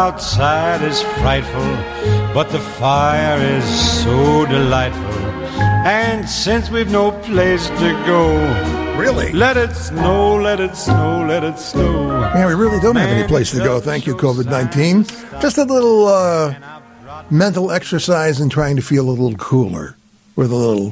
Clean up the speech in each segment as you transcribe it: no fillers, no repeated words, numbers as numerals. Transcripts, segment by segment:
outside is frightful, but the fire is so delightful. And since we've no place to go, really, let it snow, let it snow, let it snow. Yeah, we really don't have any place to go. Thank you, COVID-19. Just a little mental exercise in trying to feel a little cooler with a little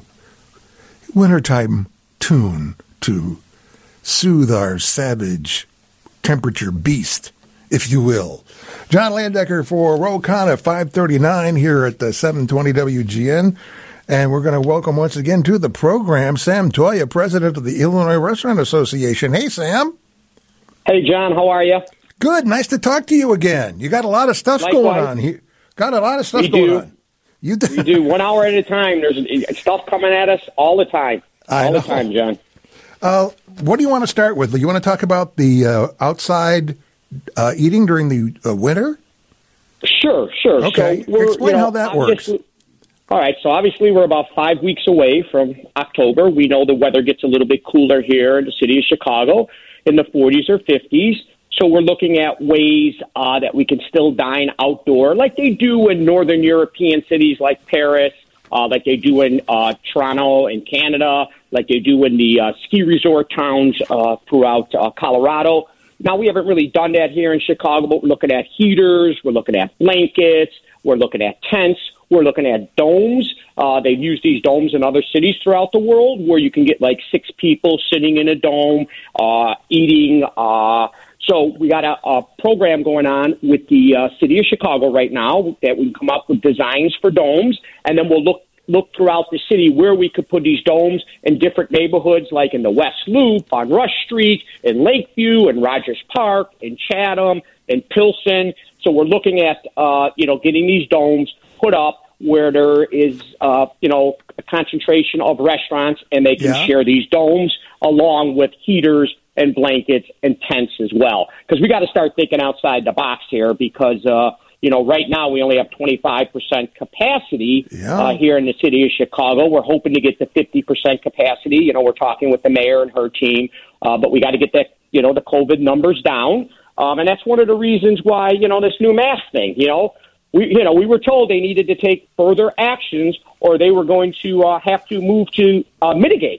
wintertime tune to soothe our savage temperature beast, if you will. John Landecker for Ro Khanna, 539 here at the 720 WGN. And we're going to welcome once again to the program Sam Toia, president of the Illinois Restaurant Association. Hey, Sam. Hey, John. How are you? Good. Nice to talk to you again. You got a lot of stuff going on here. Got a lot of stuff going on. You do. We do. 1 hour at a time. There's stuff coming at us all the time. All the time, John. What do you want to start with? You want to talk about the outside eating during the winter? Sure. Okay. So explain how that works. All right, so obviously we're about 5 weeks away from October. We know the weather gets a little bit cooler here in the city of Chicago in the 40s or 50s. So we're looking at ways that we can still dine outdoor like they do in northern European cities like Paris, like they do in Toronto in Canada, like they do in the ski resort towns throughout Colorado. Now, we haven't really done that here in Chicago, but we're looking at heaters, we're looking at blankets, we're looking at tents. We're looking at domes. They've used these domes in other cities throughout the world where you can get like 6 people sitting in a dome, eating. So we got a program going on with the city of Chicago right now that we come up with designs for domes, and then we'll look throughout the city where we could put these domes in different neighborhoods, like in the West Loop, on Rush Street, in Lakeview, in Rogers Park, in Chatham, in Pilsen. So we're looking at, getting these domes put up where there is, a concentration of restaurants, and they can share these domes along with heaters and blankets and tents as well. Because we got to start thinking outside the box here because, right now we only have 25% capacity here in the city of Chicago. We're hoping to get to 50% capacity. We're talking with the mayor and her team, but we got to get that, the COVID numbers down. And that's one of the reasons why, this new mask thing, we were told they needed to take further actions or they were going to have to move to mitigate,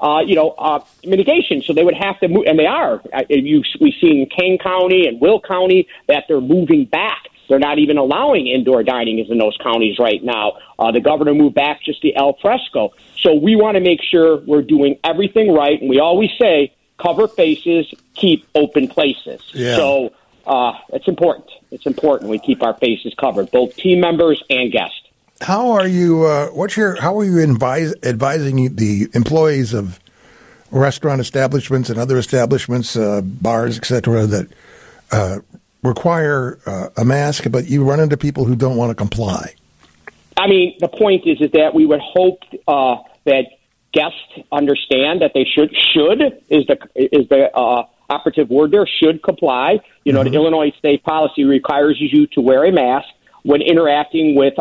mitigation. So they would have to move, and they are. We've seen in Kane County and Will County that they're moving back. They're not even allowing indoor dining in those counties right now. The governor moved back just the al fresco. So we want to make sure we're doing everything right. And we always say, cover faces, keep open places. Yeah. So it's important. It's important we keep our faces covered, both team members and guests. How are you? How are you advising the employees of restaurant establishments and other establishments, bars, etc., that require a mask, but you run into people who don't want to comply? I mean, the point is that we would hope that guests understand that they should is the operative word there, should comply. The Illinois state policy requires you to wear a mask when interacting with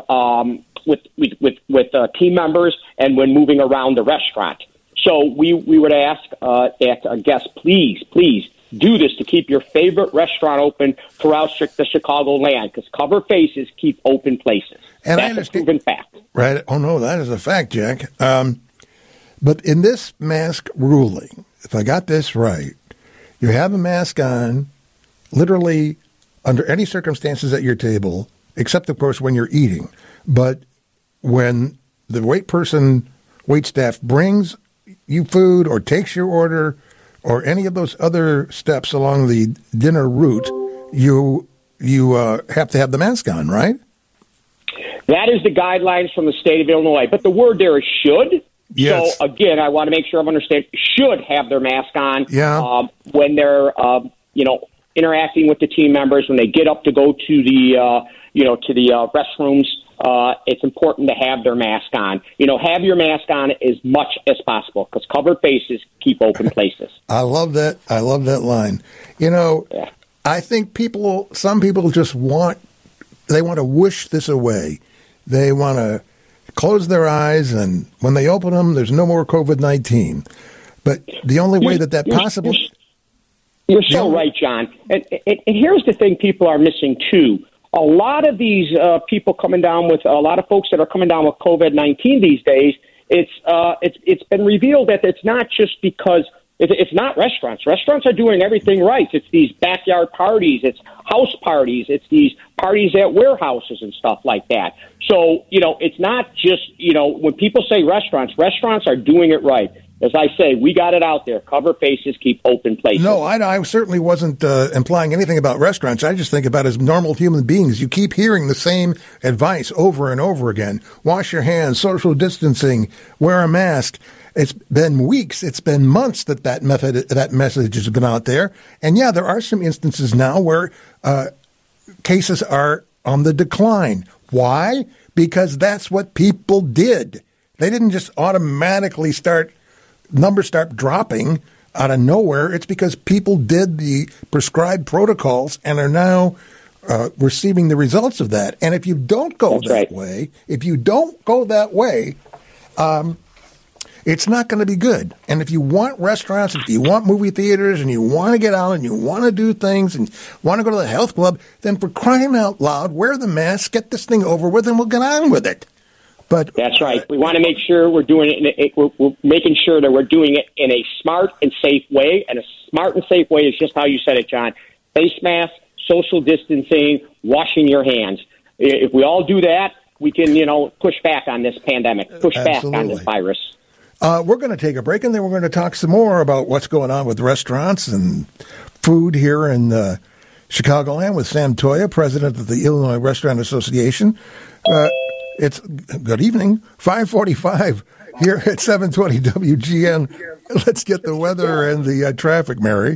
team members and when moving around the restaurant. So we would ask that guests, please do this to keep your favorite restaurant open throughout the Chicago land, because cover faces keep open places. And that's a proven fact. Right. Oh, no, that is a fact, Jack. But in this mask ruling, if I got this right, you have a mask on literally under any circumstances at your table, except, of course, when you're eating. But when the wait staff brings you food or takes your order or any of those other steps along the dinner route, you have to have the mask on, right? That is the guidelines from the state of Illinois. But the word there is should. Yes. So, again, I want to make sure I understand, should have their mask on when they're, interacting with the team members, when they get up to go to the, restrooms. It's important to have their mask on. Have your mask on as much as possible, because covered faces keep open places. I love that. I love that line. I think some people just want to wish this away. They want to close their eyes, and when they open them, there's no more COVID-19. But the only way that possible... You're so right, John. And here's the thing people are missing, too. a lot of these people coming down with, a lot of folks that are coming down with COVID-19 these days, it's been revealed that it's not just because it's not restaurants. Restaurants are doing everything right. It's these backyard parties. It's house parties. It's these parties at warehouses and stuff like that. So, it's not just, when people say restaurants are doing it right. As I say, we got it out there. Cover faces, keep open places. No, I certainly wasn't implying anything about restaurants. I just think about as normal human beings. You keep hearing the same advice over and over again. Wash your hands, social distancing, wear a mask. It's been weeks, it's been months that message has been out there. And yeah, there are some instances now where cases are on the decline. Why? Because that's what people did. They didn't just automatically numbers start dropping out of nowhere. It's because people did the prescribed protocols and are now receiving the results of that. And if you don't go way, it's not going to be good. And if you want restaurants, if you want movie theaters, and you want to get out and you want to do things and want to go to the health club, then for crying out loud, wear the mask, get this thing over with, and we'll get on with it. But that's right. We want to make sure we're doing it. We're making sure that we're doing it in a smart and safe way. And a smart and safe way is just how you said it, John. Face mask, social distancing, washing your hands. If we all do that, we can, push back on this pandemic, push back on this virus. We're going to take a break, and then we're going to talk some more about what's going on with restaurants and food here in Chicagoland with Sam Toia, president of the Illinois Restaurant Association. It's good evening, 5:45 here at 720 WGN. Let's get the weather and the traffic, Mary.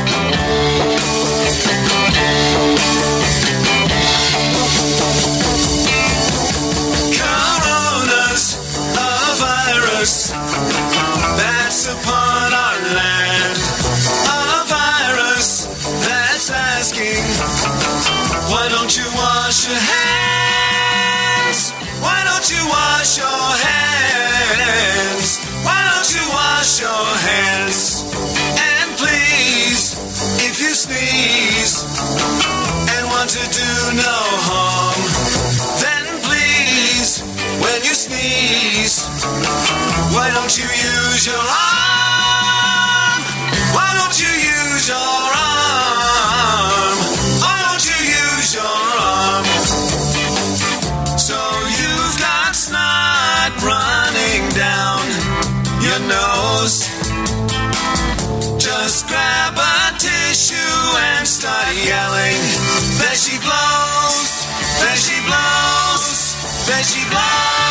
Corona's a virus that's upon our land. A virus that's asking, why don't you wash your hands? Why don't you wash your hands? Why don't you wash your hands? And please, if you sneeze and want to do no harm, then please, when you sneeze, why don't you use your arm? Why don't you use your arm? Why don't you use your arm? So you've got snot running down your nose. Just grab a tissue and start yelling. There she blows, there she blows, there she blows.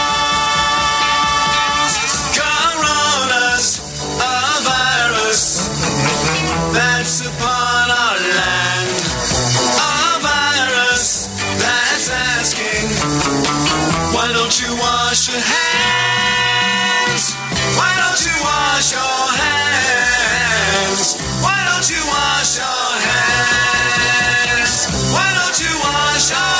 Corona's a virus that's upon our land. A virus that's asking, why don't you wash your hands? Why don't you wash your hands? Why don't you wash your hands? Why don't you wash your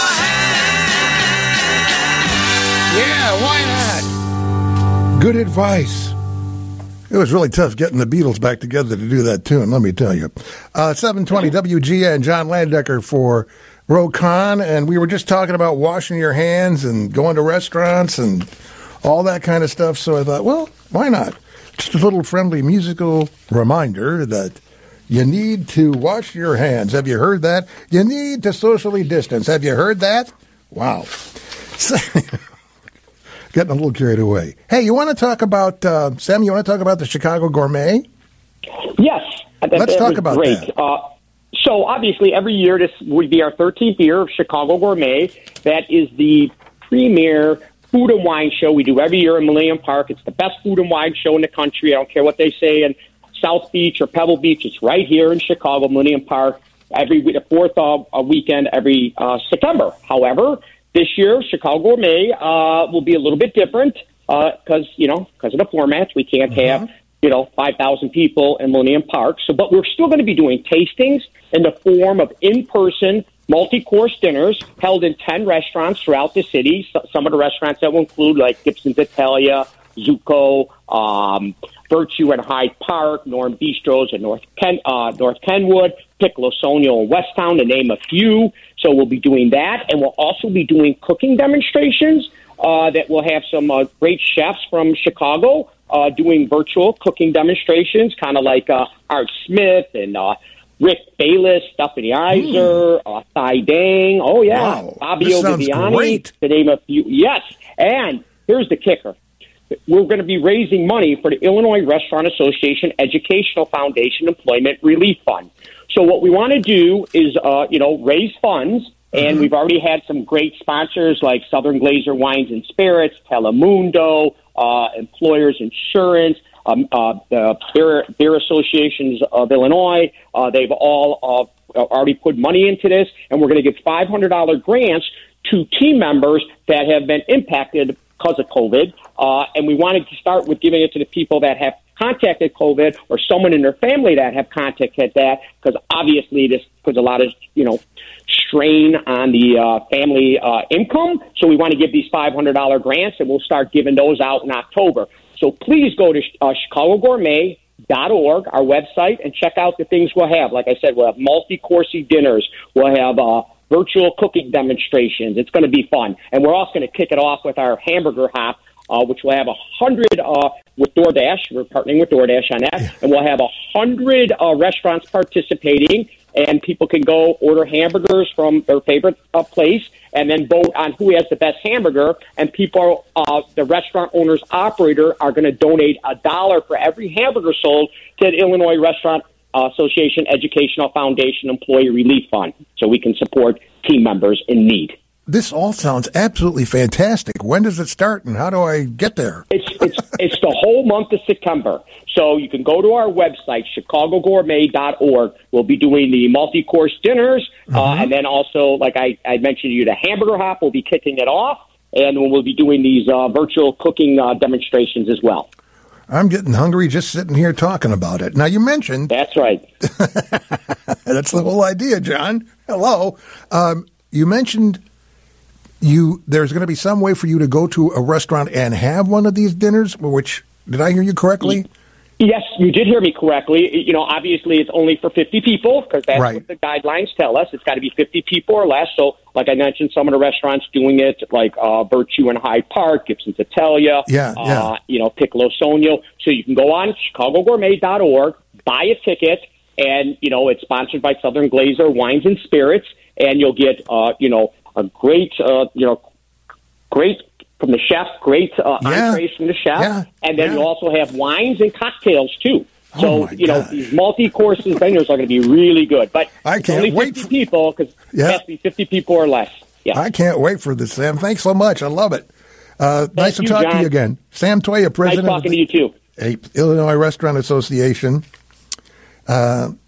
hands? Yeah, why not? Good advice. It was really tough getting the Beatles back together to do that tune, let me tell you. 720 WGN, John Landecker for Ro Khan, and we were just talking about washing your hands and going to restaurants and all that kind of stuff, so I thought, well, why not? Just a little friendly musical reminder that you need to wash your hands. Have you heard that? You need to socially distance. Have you heard that? Wow. Getting a little carried away. Hey, you want to talk about, Sam, you want to talk about the Chicago Gourmet? Yes. Let's talk about that. So obviously every year, this would be our 13th year of Chicago Gourmet. That is the premier food and wine show we do every year in Millennium Park. It's the best food and wine show in the country. I don't care what they say in South Beach or Pebble Beach. It's right here in Chicago, Millennium Park, the fourth weekend every September. However, this year, Chicago Gourmet will be a little bit different because of the formats. We can't have 5,000 people in Millennium Park. But we're still going to be doing tastings in the form of in-person multi-course dinners held in 10 restaurants throughout the city. Some of the restaurants that will include like Gibson's Italia, Zucco, Virtue and Hyde Park, Norm Bistros in North Kenwood, Piccolo Sonio in Westtown, to name a few. So we'll be doing that, and we'll also be doing cooking demonstrations that will have some great chefs from Chicago doing virtual cooking demonstrations, kind of like Art Smith and Rick Bayless, Stephanie Iser, Thai Dang. Oh, yeah. Wow. Fabio Viviani, to name a few. Yes. And here's the kicker. We're going to be raising money for the Illinois Restaurant Association Educational Foundation Employment Relief Fund. So what we want to do is, raise funds. And we've already had some great sponsors like Southern Glazer Wines and Spirits, Telemundo, Employers Insurance, the Beer Associations of Illinois. They've all already put money into this, and we're going to give $500 grants to team members that have been impacted because of COVID. And we wanted to start with giving it to the people that have contacted COVID or someone in their family that have contacted that, because obviously this puts a lot of, strain on the family income. So we want to give these $500 grants, and we'll start giving those out in October. So please go to ChicagoGourmet.org, our website, and check out the things we'll have. Like I said, we'll have multi-coursey dinners. We'll have virtual cooking demonstrations. It's going to be fun. And we're also going to kick it off with our hamburger hop, which will have 100 with DoorDash. We're partnering with DoorDash on that. And we'll have 100 restaurants participating, and people can go order hamburgers from their favorite place and then vote on who has the best hamburger. And people, the restaurant owner's operator, are going to donate $1 for every hamburger sold to the Illinois Restaurant Association Educational Foundation Employee Relief Fund, so we can support team members in need. This all sounds absolutely fantastic. When does it start, and how do I get there? It's the whole month of September. So you can go to our website, ChicagoGourmet.org. We'll be doing the multi-course dinners, and then also, like I mentioned to you, the hamburger hop will be kicking it off, and we'll be doing these virtual cooking demonstrations as well. I'm getting hungry just sitting here talking about it. Now, you mentioned... That's right. That's the whole idea, John. Hello. You mentioned... there's going to be some way for you to go to a restaurant and have one of these dinners, which, did I hear you correctly? Yes, you did hear me correctly. Obviously it's only for 50 people, because that's what the guidelines tell us. It's got to be 50 people or less. So, like I mentioned, some of the restaurants doing it, like Virtue in Hyde Park, Gibson's Italia, Piccolo Sonio. So you can go on ChicagoGourmet.org, buy a ticket, and, it's sponsored by Southern Glazer Wines and Spirits, and you'll get, a great, great from the chef, great entrees from the chef, and then you also have wines and cocktails too. So these multi-courses dinners are going to be really good. But I can't only 50 wait people, because it has to be 50 people or less. Yeah. I can't wait for this, Sam. Thanks so much. I love it. Nice to talk to you again, Sam Toia, president nice talking to you too. Illinois Restaurant Association. Coming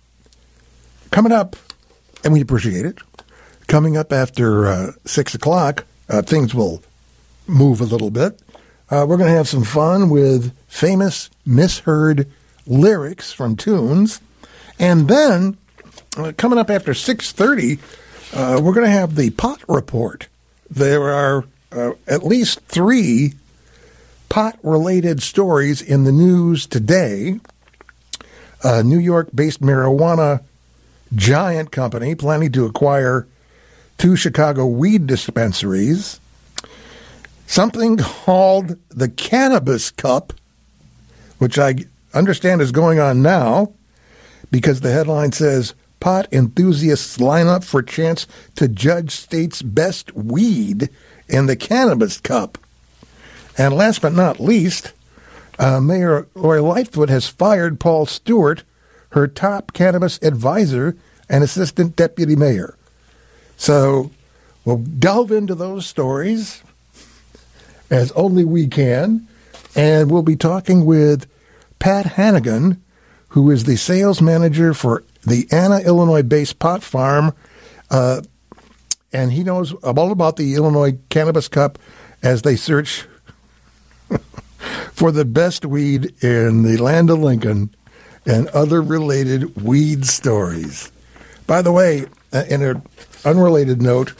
up, and we appreciate it. Coming up after 6 o'clock, things will move a little bit. We're going to have some fun with famous misheard lyrics from tunes. And then, coming up after 6:30, we're going to have the pot report. There are at least 3 pot-related stories in the news today. A New York-based marijuana giant company planning to acquire 2 Chicago weed dispensaries, something called the Cannabis Cup, which I understand is going on now because the headline says, pot enthusiasts line up for chance to judge state's best weed in the Cannabis Cup. And last but not least, Mayor Lori Lightfoot has fired Paul Stewart, her top cannabis advisor and assistant deputy mayor. So we'll delve into those stories as only we can, and we'll be talking with Pat Hannigan, who is the sales manager for the Anna, Illinois-based pot farm, and he knows all about the Illinois Cannabis Cup as they search for the best weed in the land of Lincoln and other related weed stories. By the way, in an unrelated note,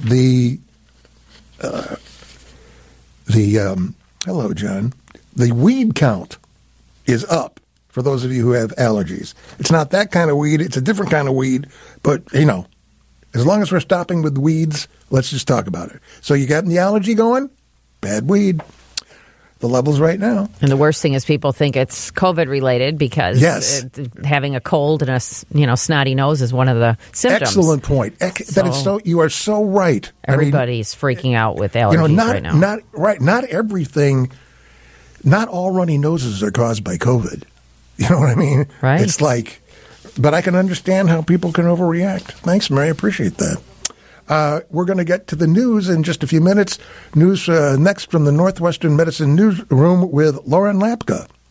hello, John. The weed count is up for those of you who have allergies. It's not that kind of weed. It's a different kind of weed, but, As long as we're stopping with weeds, let's just talk about it. So you got the allergy going? Bad weed. The levels right now. And the worst thing is people think it's COVID related because having a cold and a snotty nose is one of the symptoms. Excellent point. You are so right. Everybody's freaking out with allergies right now. Not everything. Not all runny noses are caused by COVID. You know what I mean? Right. It's like, but I can understand how people can overreact. Thanks, Mary. I appreciate that. We're going to get to the news in just a few minutes. News next from the Northwestern Medicine Newsroom with Lauren Lapka.